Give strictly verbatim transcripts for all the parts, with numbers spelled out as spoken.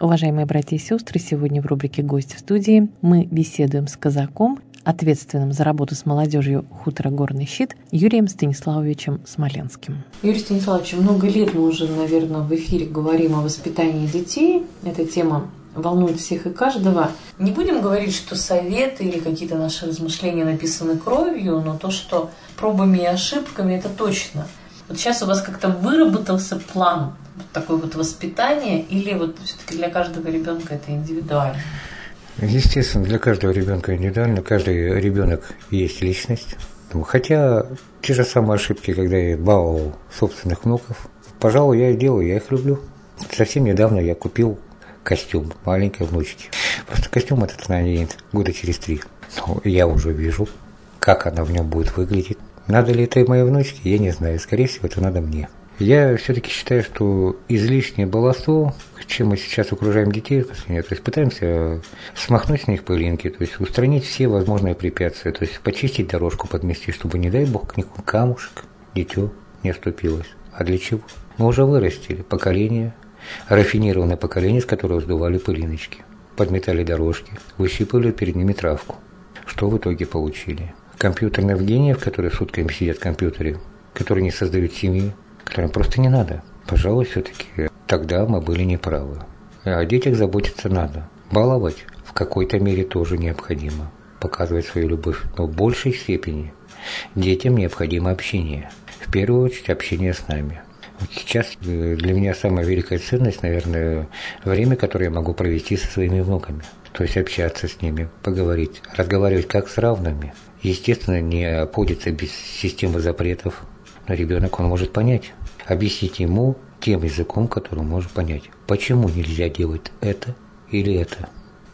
Уважаемые братья и сестры, сегодня в рубрике «Гости в студии» мы беседуем с казаком, ответственным за работу с молодежью хутора «Горный щит» Юрием Станиславовичем Смоленским. Юрий Станиславович, много лет мы уже, наверное, в эфире говорим о воспитании детей. Эта тема волнует всех и каждого. Не будем говорить, что советы или какие-то наши размышления написаны кровью, но то, что пробами и ошибками, это точно. Вот сейчас у вас как-то выработался план вот такое вот воспитание, или вот все-таки для каждого ребенка это индивидуально? Естественно, для каждого ребенка индивидуально, каждый ребенок есть личность. Хотя те же самые ошибки, когда я баловал собственных внуков, пожалуй, я их делаю, я их люблю. Совсем недавно я купил костюм маленькой внучки. Просто костюм этот она наденет года через три. Но я уже вижу, как она в нем будет выглядеть. Надо ли это и моей внучке, я не знаю. Скорее всего, это надо мне. Я все-таки считаю, что излишнее баловство, чем мы сейчас окружаем детей, то есть пытаемся смахнуть с них пылинки, то есть устранить все возможные препятствия, то есть почистить дорожку, подмести, чтобы, не дай бог, никакой камушек, дитё не оступилось. А для чего? Мы уже вырастили поколение, рафинированное поколение, с которого сдували пылиночки, подметали дорожки, выщипывали перед ними травку. Что в итоге получили? Компьютерных гениев, которые сутками сидят в компьютере, которые не создают семьи, которым просто не надо. Пожалуй, все-таки тогда мы были неправы. О детях заботиться надо. Баловать в какой-то мере тоже необходимо. Показывать свою любовь. Но в большей степени детям необходимо общение. В первую очередь общение с нами. Вот сейчас для меня самая великая ценность, наверное, время, которое я могу провести со своими внуками. То есть общаться с ними, поговорить, разговаривать как с равными. Естественно, не обходится без системы запретов. Но ребенок, он может понять. Объяснить ему тем языком, который он может понять, почему нельзя делать это или это.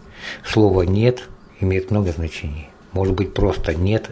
Слово «нет» имеет много значений. Может быть, просто «нет»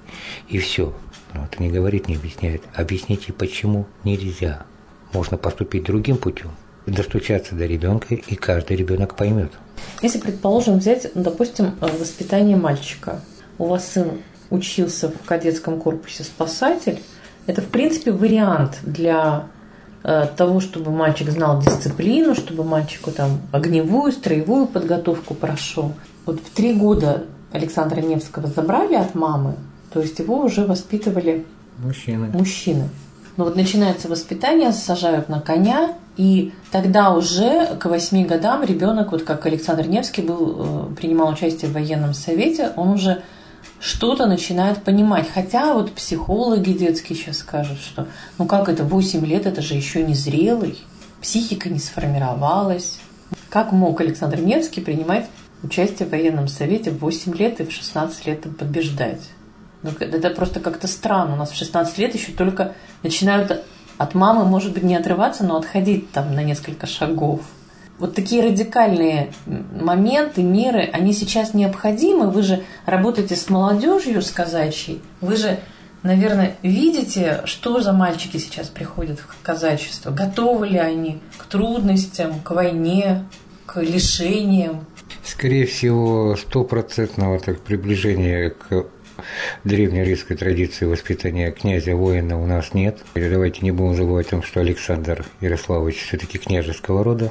и все. Но это не говорит, не объясняет. Объясните, почему нельзя. Можно поступить другим путем. Достучаться до ребенка, и каждый ребенок поймет. Если, предположим, взять, допустим, воспитание мальчика. У вас сын учился в кадетском корпусе «Спасатель». Это, в принципе, вариант для э, того, чтобы мальчик знал дисциплину, чтобы мальчику там огневую, строевую подготовку прошел. Вот в три года Александра Невского забрали от мамы, то есть его уже воспитывали мужчины. мужчины. Но вот начинается воспитание, сажают на коня, и тогда уже к восьми годам ребенок, вот как Александр Невский был, э, принимал участие в военном совете, он уже что-то начинает понимать. Хотя вот психологи детские сейчас скажут, что ну как это, восемь лет, это же еще не зрелый, психика не сформировалась. Как мог Александр Невский принимать участие в военном совете в восемь лет и в шестнадцать лет побеждать? Ну, это просто как-то странно. У нас в шестнадцать лет еще только начинают от мамы, может быть, не отрываться, но отходить там на несколько шагов. Вот такие радикальные моменты, меры, они сейчас необходимы. Вы же работаете с молодежью, с казачьей. Вы же, наверное, видите, что за мальчики сейчас приходят в казачество. Готовы ли они к трудностям, к войне, к лишениям? Скорее всего, стопроцентного так, приближения к древнерусской традиции воспитания князя-воина у нас нет. И давайте не будем забывать о том, что Александр Ярославович все-таки княжеского рода.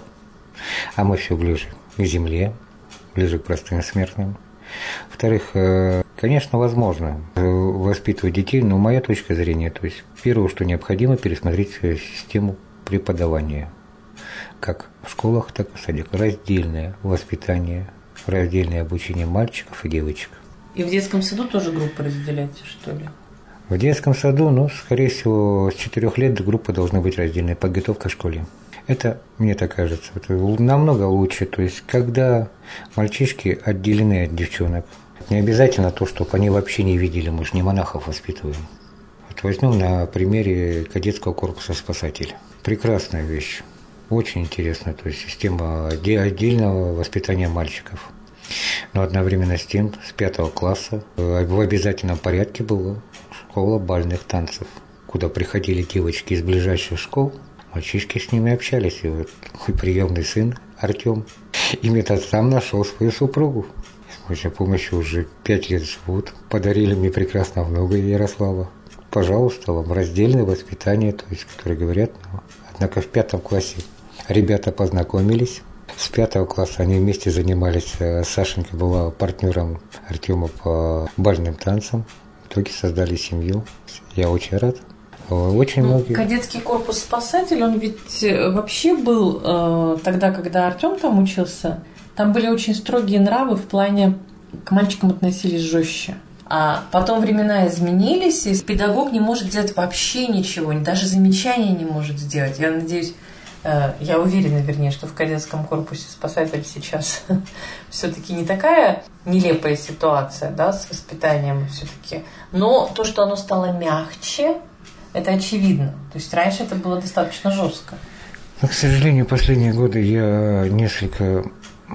А мы все ближе к земле, ближе к простым смертным. Во-вторых, конечно, возможно воспитывать детей, но моя точка зрения, то есть первое, что необходимо, пересмотреть систему преподавания. Как в школах, так и в садиках. Раздельное воспитание, раздельное обучение мальчиков и девочек. И в детском саду тоже группы разделяете, что ли? В детском саду, ну, скорее всего, с четырёх лет группы должны быть раздельные, подготовка к школе. Это, мне так кажется, это намного лучше. То есть, когда мальчишки отделены от девчонок, не обязательно то, чтобы они вообще не видели, мы же не монахов воспитываем. Вот возьмем на примере кадетского корпуса «Спасатель». Прекрасная вещь, очень интересная, то есть система отдельного воспитания мальчиков. Но одновременно с тем, с пятого класса в обязательном порядке была школа бальных танцев, куда приходили девочки из ближайших школ, мальчишки с ними общались. И вот мой приемный сын Артем именно сам нашел свою супругу. С моей помощью уже пять лет живут. Подарили мне прекрасно внука Ярослава. Пожалуйста, вам раздельное воспитание, то есть, которые говорят, ну, однако в пятом классе ребята познакомились, С пятого класса они вместе занимались. Сашенька была партнером Артема по бальным танцам. В итоге создали семью. Я очень рад. Очень ну, многие. Кадетский корпус «Спасатель», он ведь вообще был э, тогда, когда Артем там учился, там были очень строгие нравы в плане, к мальчикам относились жестче. А потом времена изменились, и педагог не может сделать вообще ничего, даже замечания не может сделать. Я надеюсь, э, я уверена, вернее, что в кадетском корпусе «Спасатель» сейчас все-таки не такая нелепая ситуация, да, с воспитанием все-таки. Но то, что оно стало мягче, это очевидно. То есть раньше это было достаточно жестко. Но, к сожалению, последние годы я несколько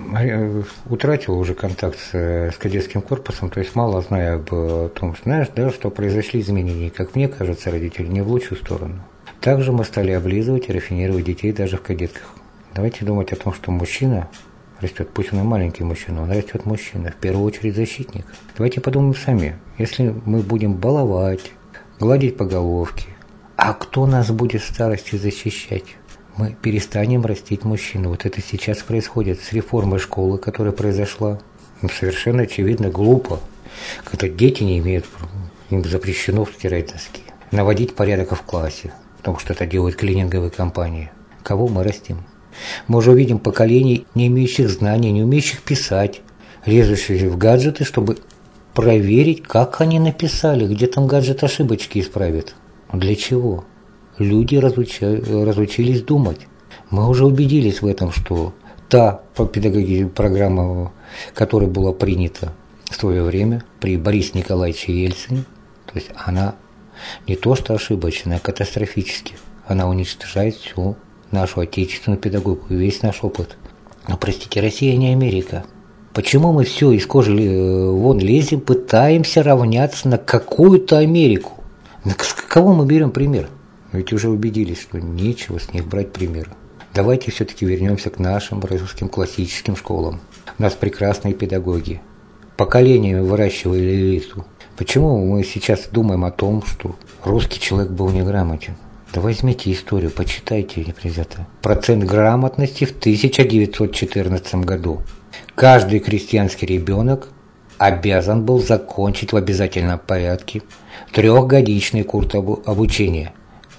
утратил уже контакт с, с кадетским корпусом, то есть мало знаю об том, знаешь, да, что произошли изменения, как мне кажется, родители, не в лучшую сторону. Также мы стали облизывать и рафинировать детей даже в кадетках. Давайте думать о том, что мужчина растет, пусть он и маленький мужчина, он растет мужчина, в первую очередь защитник. Давайте подумаем сами, если мы будем баловать, гладить по головке, а кто нас будет в старости защищать? Мы перестанем растить мужчину. Вот это сейчас происходит с реформой школы, которая произошла. Ну, совершенно очевидно глупо, когда дети не имеют, им запрещено стирать носки, наводить порядок в классе, потому что это делают клининговые компании. Кого мы растим? Мы уже увидим поколений, не имеющих знаний, не умеющих писать, лезущих в гаджеты, чтобы проверить, как они написали, где там гаджет ошибочки исправит. Для чего? Люди разуча... разучились думать. Мы уже убедились в этом, что та педагогическая программа, которая была принята в свое время при Борисе Николаевиче Ельцине, то есть она не то что ошибочная, а катастрофически. Она уничтожает всю нашу отечественную педагогику, весь наш опыт. Но, простите, Россия не Америка. Почему мы все из кожи вон лезем, пытаемся равняться на какую-то Америку? С кого мы берем пример? Ведь уже убедились, что нечего с них брать пример. Давайте все-таки вернемся к нашим русским классическим школам. У нас прекрасные педагоги. Поколениями выращивали элиту. Почему мы сейчас думаем о том, что русский человек был неграмотен? Да возьмите историю, почитайте, ребята. Процент грамотности в тысяча девятьсот четырнадцатом году. Каждый крестьянский ребенок обязан был закончить в обязательном порядке трехгодичный курс обучения.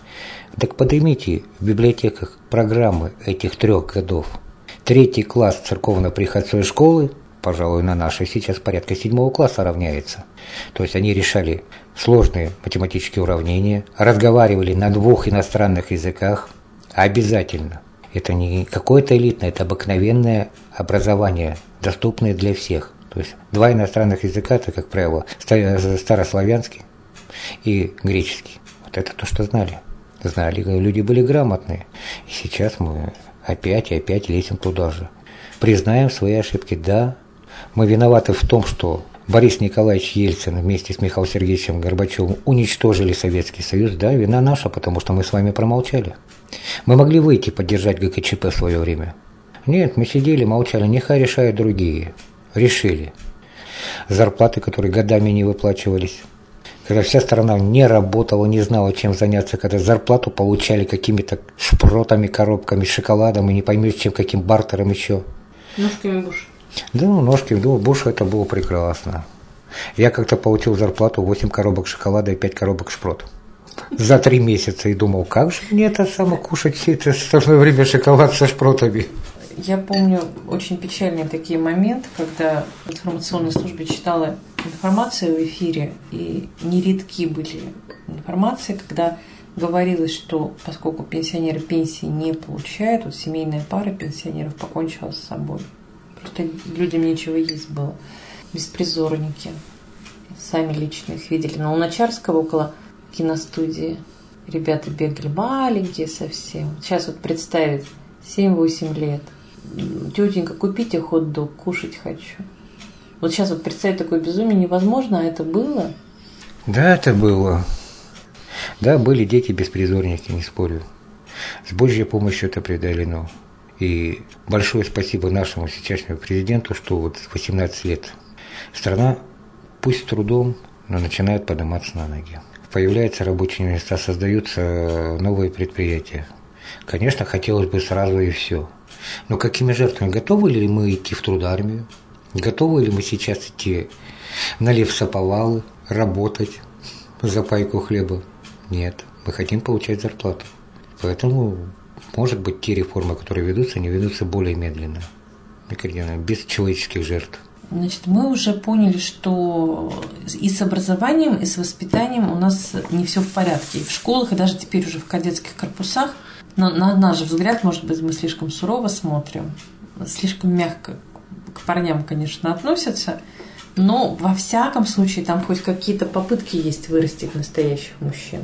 Так поднимите в библиотеках программы этих трех годов. Третий класс церковно-приходской школы, пожалуй, на нашей сейчас порядка седьмого класса равняется. То есть они решали сложные математические уравнения, разговаривали на двух иностранных языках обязательно. Это не какое-то элитное, это обыкновенное образование, доступное для всех. То есть два иностранных языка, это, как правило, старославянский и греческий. Вот это то, что знали. Знали, люди были грамотные. И сейчас мы опять и опять лезем туда же. Признаем свои ошибки. Да, мы виноваты в том, что Борис Николаевич Ельцин вместе с Михаилом Сергеевичем Горбачевым уничтожили Советский Союз. Да, вина наша, потому что мы с вами промолчали. Мы могли выйти поддержать ГКЧП в свое время. Нет, мы сидели, молчали. Нехай решают другие. Решили. Зарплаты, которые годами не выплачивались. Когда вся страна не работала, не знала, чем заняться, когда зарплату получали какими-то шпротами, коробками, шоколадом и не поймешь, чем, каким бартером еще. Ножками Буша. Да, ну, ножками ну, Буша это было прекрасно. Я как-то получил зарплату восемь коробок шоколада и пять коробок шпрот. За три месяца и думал, как же мне это само кушать все это остальное время шоколад со шпротами. Я помню очень печальные такие моменты, когда в информационной службе читала информацию в эфире, и нередки были информации, когда говорилось, что поскольку пенсионеры пенсии не получают, вот семейная пара пенсионеров покончила с собой. Просто людям нечего есть было. Беспризорники. Сами лично их видели. На Луначарского около киностудии ребята бегали маленькие совсем. Сейчас вот представить семь-восемь лет. Тетенька, купите хот-дог, кушать хочу. Вот сейчас вот представить такое безумие невозможно, а это было? Да, это было. Да, были дети-беспризорники, не спорю. С Божьей помощью это преодолено. И большое спасибо нашему сейчасшнему президенту, что вот в восемнадцать лет страна, пусть с трудом, но начинает подниматься на ноги. Появляются рабочие места, создаются новые предприятия. Конечно, хотелось бы сразу и все. Но какими жертвами? Готовы ли мы идти в трудармию? Готовы ли мы сейчас идти на лесоповалы, работать за пайку хлеба? Нет, мы хотим получать зарплату. Поэтому, может быть, те реформы, которые ведутся, не ведутся более медленно, без человеческих жертв. Значит, мы уже поняли, что и с образованием, и с воспитанием у нас не все в порядке. И в школах, и даже теперь уже в кадетских корпусах, на, на наш взгляд, может быть, мы слишком сурово смотрим, слишком мягко к парням, конечно, относятся, но во всяком случае там хоть какие-то попытки есть вырастить настоящих мужчин.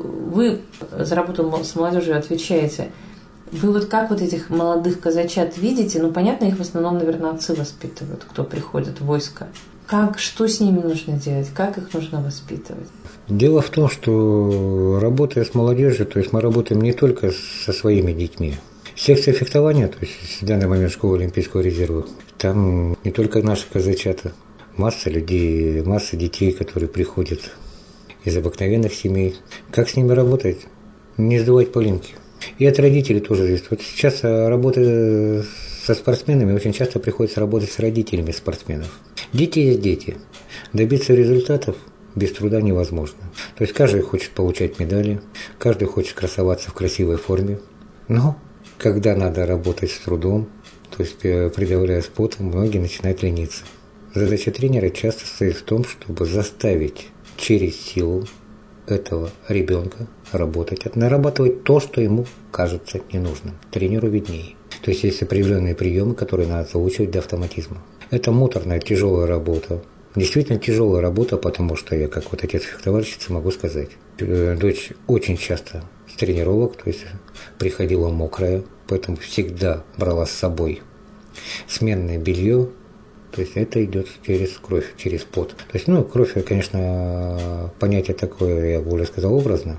Вы за работу с молодежью отвечаете. Вы вот как вот этих молодых казачат видите? Ну, понятно, их в основном, наверное, отцы воспитывают, кто приходит в войско. Как, что с ними нужно делать? Как их нужно воспитывать? Дело в том, что работая с молодежью, то есть мы работаем не только со своими детьми. Секция фехтования, то есть в данный момент школа Олимпийского резерва, там не только наши казачата, масса людей, масса детей, которые приходят из обыкновенных семей. Как с ними работать? Не сдавать пылинки. И от родителей тоже зависит. Вот сейчас работа со спортсменами, очень часто приходится работать с родителями спортсменов. Дети есть дети. Добиться результатов без труда невозможно. То есть каждый хочет получать медали, каждый хочет красоваться в красивой форме. Но когда надо работать с трудом, то есть предъявляя потом, многие начинают лениться. Задача тренера часто состоит в том, чтобы заставить через силу этого ребенка работать, нарабатывать то, что ему кажется ненужным. Тренеру виднее. То есть есть определенные приемы, которые надо заучивать до автоматизма. Это муторная, тяжелая работа. Действительно тяжелая работа, потому что я, как вот отец фехтовальщицы, могу сказать, дочь очень часто с тренировок, то есть приходила мокрая, поэтому всегда брала с собой сменное белье. То есть это идет через кровь, через пот. То есть, ну, кровь, конечно, понятие такое, я более сказал, образно,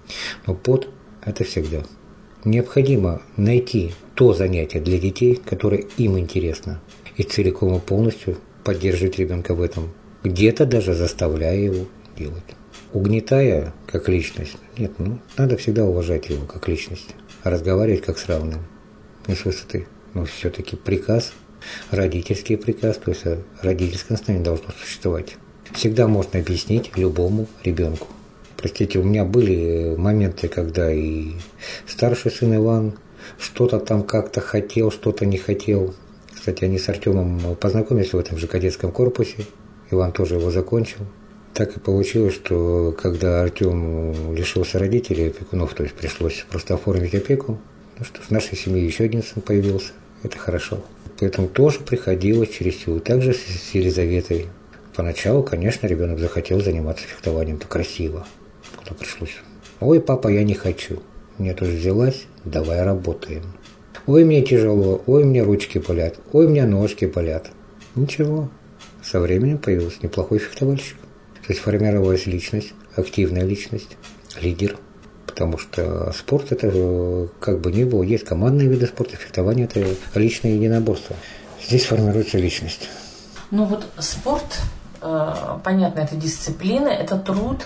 но пот – это всегда. Необходимо найти то занятие для детей, которое им интересно, и целиком и полностью поддерживать ребенка в этом, где-то даже заставляя его делать. Угнетая как личность, нет, ну, надо всегда уважать его как личность, разговаривать как с равным, не с высоты, но все-таки приказ – родительский приказ, то есть родительское наставление должно существовать. Всегда можно объяснить любому ребенку. Простите, у меня были моменты, когда и старший сын Иван что-то там как-то хотел, что-то не хотел. Кстати, они с Артемом познакомились в этом же кадетском корпусе. Иван тоже его закончил. Так и получилось, что когда Артем лишился родителей, опекунов, то есть пришлось просто оформить опеку, ну что ж, в нашей семье еще один сын появился. Это хорошо. Поэтому тоже приходилось через силу. Также с Елизаветой. Поначалу, конечно, ребенок захотел заниматься фехтованием. Это красиво. Когда пришлось. Ой, папа, я не хочу. Мне тоже взялась, давай работаем. Ой, мне тяжело, ой, мне ручки болят, ой, мне ножки болят. Ничего. Со временем появился неплохой фехтовальщик. То есть формировалась личность, активная личность, лидер. Потому что спорт – это как бы ни было. Есть командные виды спорта, фехтование – это личное единоборство. Здесь формируется личность. Ну вот спорт, понятно, это дисциплина, это труд.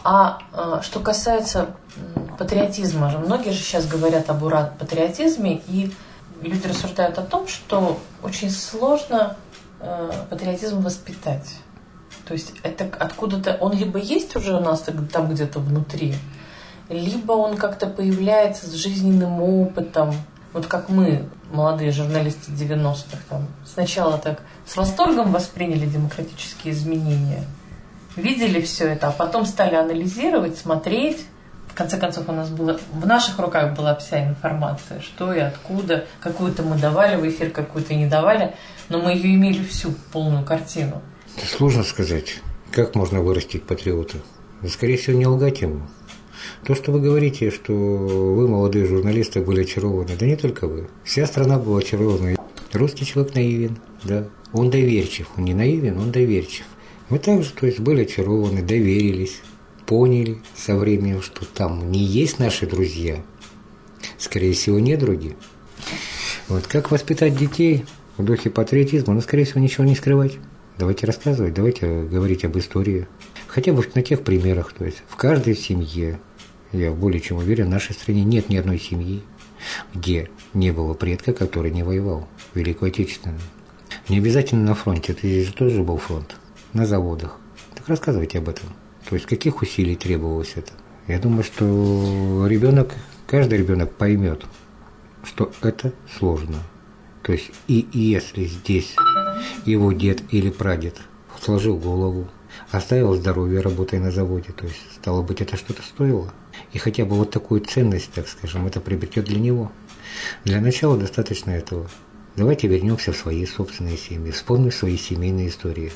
А что касается патриотизма, многие же сейчас говорят об ура-патриотизме, и люди рассуждают о том, что очень сложно патриотизм воспитать. То есть это откуда-то, он либо есть уже у нас там где-то внутри, либо он как-то появляется с жизненным опытом. Вот как мы, молодые журналисты девяностых, там, сначала так с восторгом восприняли демократические изменения, видели все это, а потом стали анализировать, смотреть. В конце концов, у нас было, в наших руках была вся информация, что и откуда. Какую-то мы давали в эфир, какую-то не давали, но мы ее имели всю, полную картину. Это сложно сказать, как можно вырастить патриота. Скорее всего, не лгать ему. То, что вы говорите, что вы, молодые журналисты, были очарованы, да не только вы. Вся страна была очарована. Русский человек наивен, да. Он доверчив. Он не наивен, он доверчив. Мы также, то есть, были очарованы, доверились, поняли со временем, что там не есть наши друзья, скорее всего, недруги. Вот как воспитать детей в духе патриотизма, ну, скорее всего, ничего не скрывать. Давайте рассказывать, давайте говорить об истории. Хотя бы на тех примерах, то есть в каждой семье, я более чем уверен, в нашей стране нет ни одной семьи, где не было предка, который не воевал в Великую Отечественную. Не обязательно на фронте, это здесь же тоже был фронт, на заводах. Так рассказывайте об этом. То есть каких усилий требовалось это? Я думаю, что ребенок, каждый ребенок поймет, что это сложно. То есть и если здесь его дед или прадед сложил голову, оставил здоровье, работая на заводе, то есть, стало быть, это что-то стоило. И хотя бы вот такую ценность, так скажем, это приобретет для него. Для начала достаточно этого. Давайте вернемся в свои собственные семьи, вспомним свои семейные истории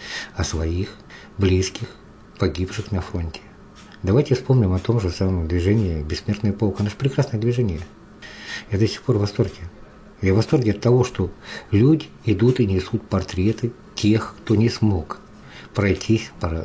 о своих близких, погибших на фронте. Давайте вспомним о том же самом движении «Бессмертный полк». Оно же прекрасное движение. Я до сих пор в восторге. Я в восторге от того, что люди идут и несут портреты тех, кто не смог пройтись по,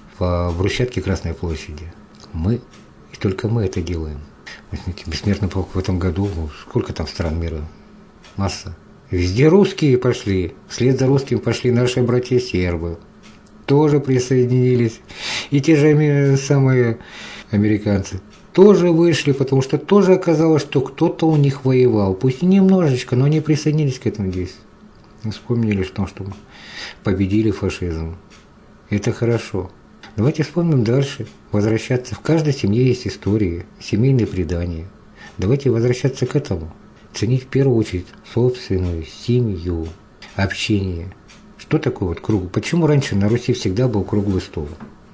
по брусчатке Красной площади. Мы, и только мы это делаем. Возьмите, «Бессмертный полк» в этом году, ну, сколько там стран мира? Масса. Везде русские пошли. Вслед за русским пошли наши братья-сербы. Тоже присоединились. И те же самые американцы тоже вышли, потому что тоже оказалось, что кто-то у них воевал. Пусть и немножечко, но они присоединились к этому здесь. Вспомнили, что, что мы победили фашизм. Это хорошо. Давайте вспомним дальше. Возвращаться. В каждой семье есть истории, семейные предания. Давайте возвращаться к этому. Ценить в первую очередь собственную семью, общение. Что такое вот круг? Почему раньше на Руси всегда был круглый стол?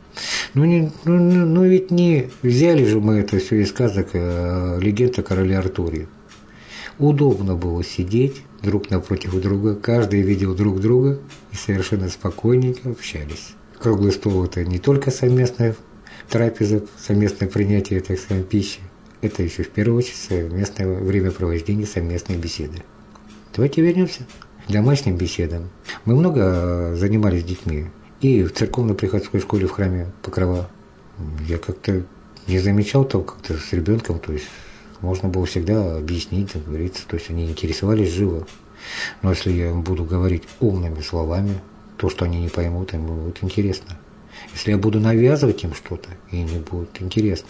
Ну, не, ну, ну ведь не взяли же мы это все из сказок э, легенд о короле Артуре. Удобно было сидеть друг напротив друга, каждый видел друг друга и совершенно спокойненько общались. Круглый стол – это не только совместная трапеза, совместное принятие, так сказать, пищи. Это еще в первую очередь совместное времяпровождение, совместные беседы. Давайте вернемся к домашним беседам. Мы много занимались с детьми. И в церковно-приходской школе в храме Покрова я как-то не замечал того как-то с ребенком, то есть можно было всегда объяснить, договориться, то есть они интересовались живо. Но если я буду говорить умными словами, то, что они не поймут, им будет интересно. Если я буду навязывать им что-то, им не будет интересно.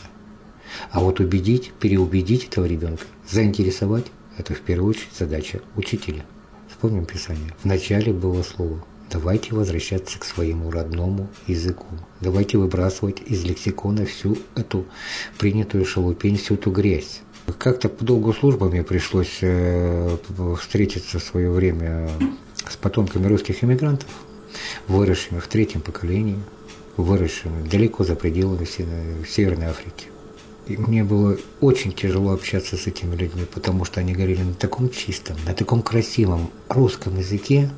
А вот убедить, переубедить этого ребенка, заинтересовать, это в первую очередь задача учителя. Вспомним Писание. Вначале было слово. Давайте возвращаться к своему родному языку. Давайте выбрасывать из лексикона всю эту принятую шелупень, всю эту грязь. Как-то по долгу службы мне пришлось э, встретиться в свое время с потомками русских эмигрантов, выросшими в третьем поколении, выросшими далеко за пределами Северной Африки. И мне было очень тяжело общаться с этими людьми, потому что они говорили на таком чистом, на таком красивом русском языке,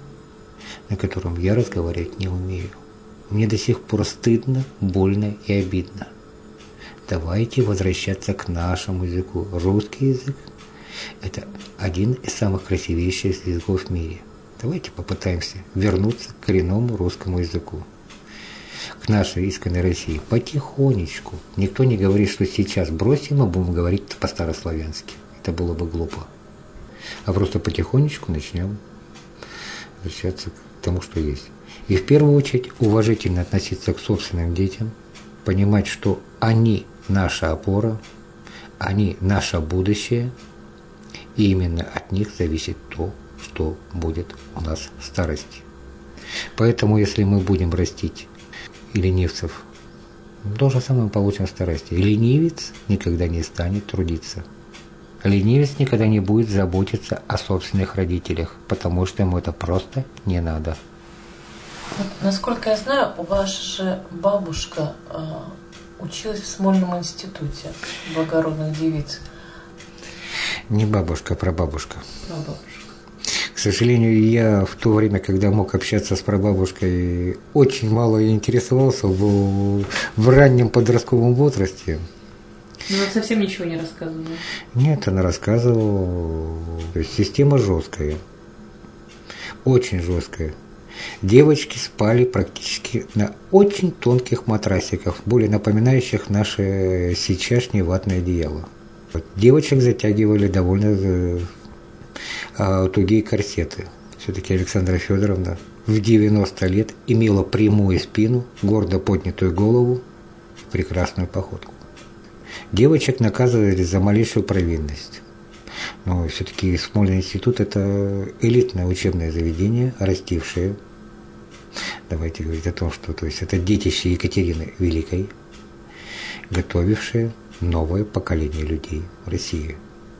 на котором я разговаривать не умею. Мне до сих пор стыдно, больно и обидно. Давайте возвращаться к нашему языку. Русский язык – это один из самых красивейших языков в мире. Давайте попытаемся вернуться к коренному русскому языку, к нашей исконной России. Потихонечку. Никто не говорит, что сейчас бросим, а будем говорить по-старославянски. Это было бы глупо. А просто потихонечку начнем возвращаться к тому, что есть. И в первую очередь уважительно относиться к собственным детям, понимать, что они наша опора, они наше будущее, и именно от них зависит то, что будет у нас в старости. Поэтому, если мы будем растить и ленивцев, то же самое мы получим в старости. И ленивец никогда не станет трудиться. Ленивец никогда не будет заботиться о собственных родителях, потому что ему это просто не надо. Вот, насколько я знаю, ваша же бабушка э, училась в Смольном институте благородных девиц. Не бабушка, а прабабушка. Прабабушка. К сожалению, я в то время, когда мог общаться с прабабушкой, очень мало интересовался, был в раннем подростковом возрасте. Ну, она совсем ничего не рассказывала? Нет, она рассказывала. То есть система жесткая, очень жесткая. Девочки спали практически на очень тонких матрасиках, более напоминающих наши сейчасшние ватные одеяла. Девочек затягивали довольно э, тугие корсеты. Все-таки Александра Федоровна в девяносто лет имела прямую спину, гордо поднятую голову и прекрасную походку. Девочек наказывали за малейшую провинность. Но все-таки Смольный институт – это элитное учебное заведение, растившее, давайте говорить о том, что то есть это детище Екатерины Великой, готовившее новое поколение людей в России.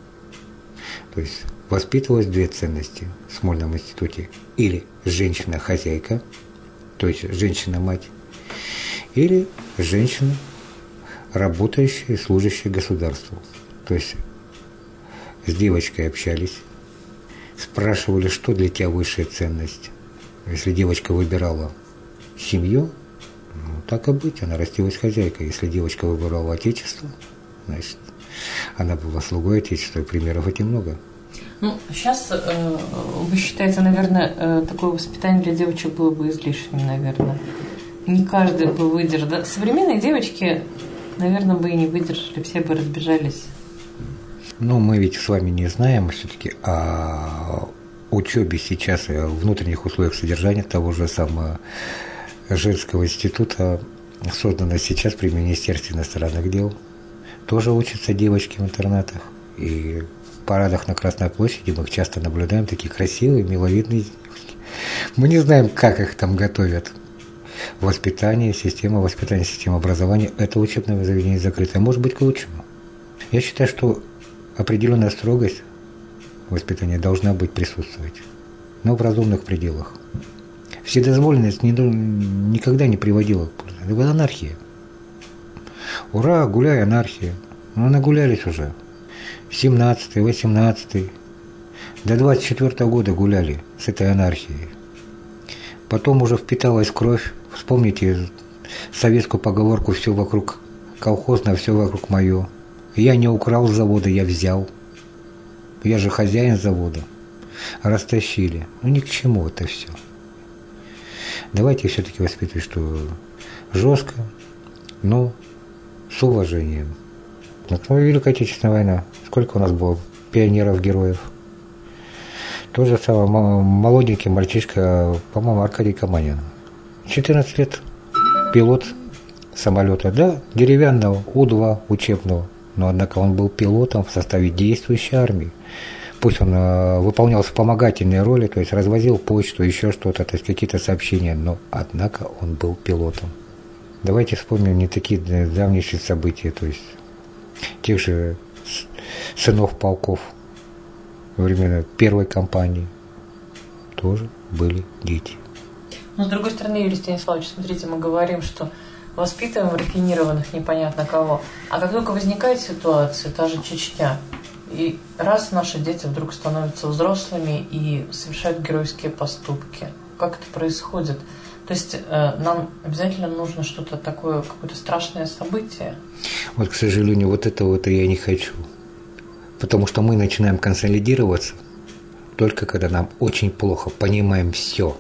То есть воспитывалось две ценности в Смольном институте. Или женщина-хозяйка, то есть женщина-мать, или женщина, работающая и служащая государству. То есть с девочкой общались, спрашивали, что для тебя высшая ценность. Если девочка выбирала семью, ну, так и быть, она растилась хозяйкой. Если девочка выбирала отечество, значит, она была слугой отечества, и примеров этих много. Ну, сейчас, э, вы считаете, наверное, э, такое воспитание для девочек было бы излишним, наверное. Не каждый бы выдержал. Да? Современные девочки, наверное, бы и не выдержали, все бы разбежались. Ну, мы ведь с вами не знаем все-таки о учебе сейчас и о внутренних условиях содержания того же самого женского института, созданного сейчас при Министерстве иностранных дел. Тоже учатся девочки в интернатах. И в парадах на Красной площади мы их часто наблюдаем, такие красивые, миловидные девочки. Мы не знаем, как их там готовят. Воспитание, система воспитания, система образования – это учебное заведение закрытое. Может быть, к лучшему. Я считаю, что определенная строгость воспитания должна быть присутствовать, но в разумных пределах. Вседозволенность не, никогда не приводила к пользе. Это была анархия. Ура, гуляй, анархия. Ну, нагулялись уже. семнадцатый, восемнадцатый, до двадцать четвёртого года гуляли с этой анархией. Потом уже впиталась кровь. Вспомните советскую поговорку «все вокруг колхозное, все вокруг мое». Я не украл с завода, я взял. Я же хозяин завода. Растащили. Ну, ни к чему это все. Давайте все-таки воспитывать, что жестко, но с уважением. Ну, Великая Отечественная война. Сколько у нас было пионеров, героев? Тот же самый молоденький мальчишка, по-моему, Аркадий Каманин. четырнадцать лет. Пилот самолета, да, деревянного, У два учебного. Но, однако, он был пилотом в составе действующей армии. Пусть он э, выполнял вспомогательные роли, то есть развозил почту, еще что-то, то есть какие-то сообщения, но, однако, он был пилотом. Давайте вспомним не такие давнейшие события, то есть тех же сынов полков во время первой кампании тоже были дети. Но, с другой стороны, Юрий Станиславович, смотрите, мы говорим, что воспитываем рафинированных непонятно кого. А как только возникает ситуация, та же Чечня, и раз наши дети вдруг становятся взрослыми и совершают геройские поступки, как это происходит? То есть э, нам обязательно нужно что-то такое, какое-то страшное событие? Вот, к сожалению, вот этого-то я не хочу. Потому что мы начинаем консолидироваться только когда нам очень плохо, понимаем все.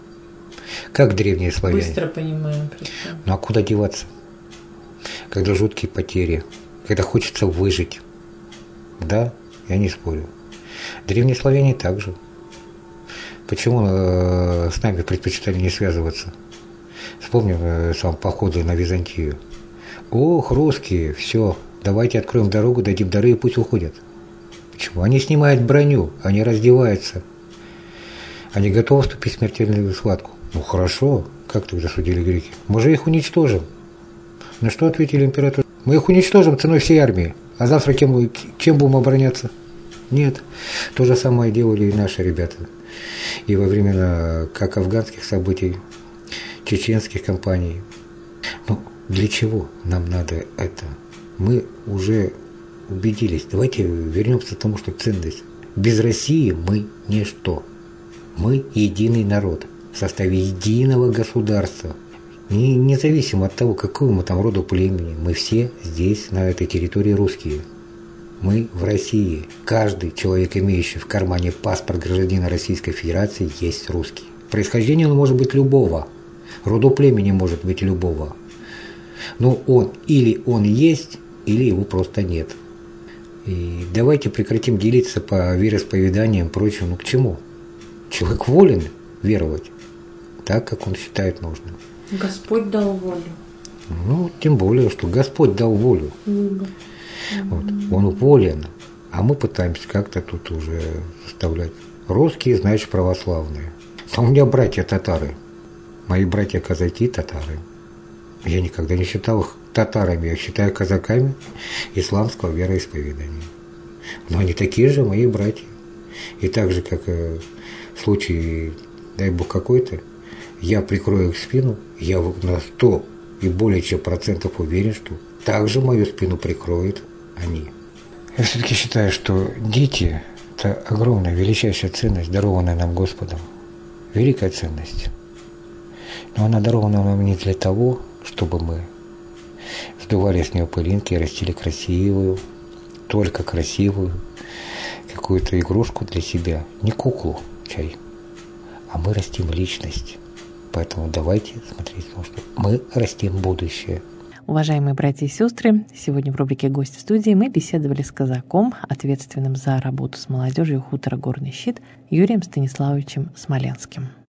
Как древние славяне. Быстро понимаем. Причем. Ну а куда деваться? Когда жуткие потери, когда хочется выжить. Да, я не спорю. Древние славяне также. Почему э, с нами предпочитали не связываться? Вспомним э, сам походы на Византию. Ох, русские, все, давайте откроем дорогу, дадим дары и пусть уходят. Почему? Они снимают броню, они раздеваются. Они готовы вступить в смертельную схватку. Ну хорошо, как тогда судили греки? Мы же их уничтожим. На что ответили императоры? Мы их уничтожим ценой всей армии. А завтра кем, чем будем обороняться? Нет. То же самое делали и наши ребята. И во времена как афганских событий, чеченских кампаний. Ну, для чего нам надо это? Мы уже убедились. Давайте вернемся к тому, что ценность. Без России мы ничто. Мы единый народ в составе единого государства. Не, независимо от того, какого мы там рода племени, мы все здесь, на этой территории, русские. Мы в России. Каждый человек, имеющий в кармане паспорт гражданина Российской Федерации, есть русский. Происхождение он может быть любого. Роду племени может быть любого. Но он или он есть, или его просто нет. И давайте прекратим делиться по вероисповеданиям и прочему. Ну к чему? Человек волен веровать так, как он считает нужным. Господь дал волю. Ну, тем более, что Господь дал волю. Mm-hmm. Вот. Он волен А мы пытаемся как-то тут уже составлять. Русские, значит, православные. А у меня братья татары. Мои братья казаки татары. Я никогда не считал их татарами, я считаю казаками исламского вероисповедания. Но они такие же мои братья. И так же, как в случае, дай бог какой-то, я прикрою их спину, я на сто и более чем процентов уверен, что также мою спину прикроют они. Я все-таки считаю, что дети – это огромная, величайшая ценность, дарованная нам Господом. Великая ценность. Но она дарована нам не для того, чтобы мы сдували с нее пылинки и растили красивую, только красивую какую-то игрушку для себя. Не куклу, чай. А мы растим личность. Поэтому давайте смотреть, потому что мы растим будущее. Уважаемые братья и сестры, сегодня в рубрике «Гость в студии» мы беседовали с казаком, ответственным за работу с молодежью хутора «Горный щит» Юрием Станиславовичем Смоленским.